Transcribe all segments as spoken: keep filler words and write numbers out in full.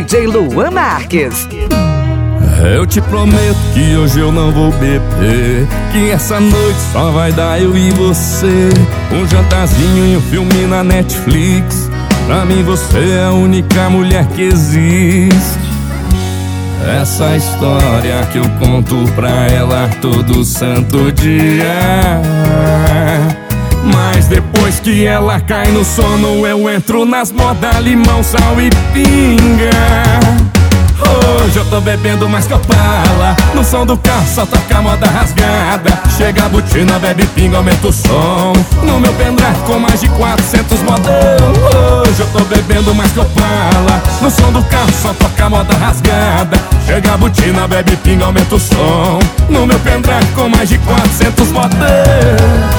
J Luan Marques. Eu te prometo que hoje eu não vou beber, que essa noite só vai dar eu e você. Um jantarzinho e um filme na Netflix. Pra mim você é a única mulher que existe. Essa história que eu conto pra ela todo santo dia. Mas depois que ela cai no sono, eu entro nas modas limão, sal e pinga. Hoje eu tô bebendo mais que Opala. No som do carro só toca moda rasgada. Chega a botina, bebe pinga, aumenta o som. No meu pendrive com mais de quatrocentos modão. Hoje eu tô bebendo mais que Opala. No som do carro só toca moda rasgada. Chega a botina, bebe pinga, aumenta o som. No meu pendrive com mais de quatrocentos modão.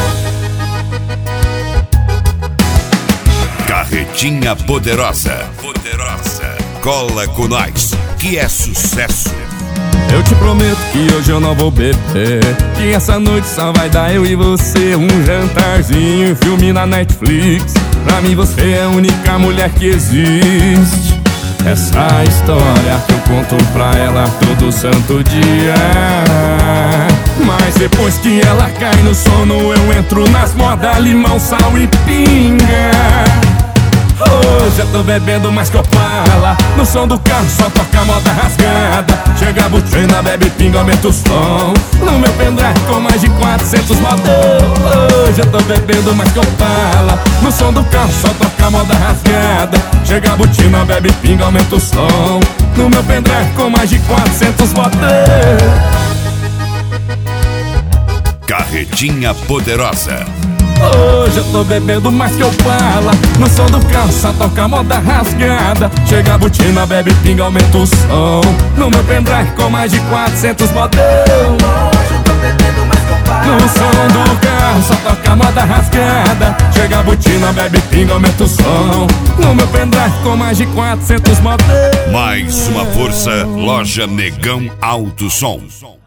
Carretinha Poderosa. Poderosa. Cola com nós, que é sucesso. Eu te prometo que hoje eu não vou beber, que essa noite só vai dar eu e você. Um jantarzinho, um filme na Netflix. Pra mim você é a única mulher que existe. Essa história que eu conto pra ela todo santo dia. Mas depois que ela cai no sono, eu entro nas modas limão, sal e pinga. Hoje eu tô bebendo mais que Opala. No som do carro só toca moda rasgada. Chega a botina, bebe pinga, aumenta o som. No meu pendrive com mais de quatrocentos modão. Hoje eu tô bebendo mais que Opala. No som do carro só toca moda rasgada. Chega a botina, bebe pinga, aumenta o som. No meu pendrive com mais de quatrocentos modão. Carretinha Poderosa. Hoje eu tô bebendo mais que Opala. No som do carro só toca moda rasgada. Chega a botina, bebe pinga, aumenta o som. No meu pendrive com mais de quatrocentos modão. Hoje eu tô bebendo mais que Opala. No som do carro só toca moda rasgada. Chega a botina, bebe pinga, aumenta o som. No meu pendrive com mais de quatrocentos modão. Mais uma força, Loja Negão Alto Som.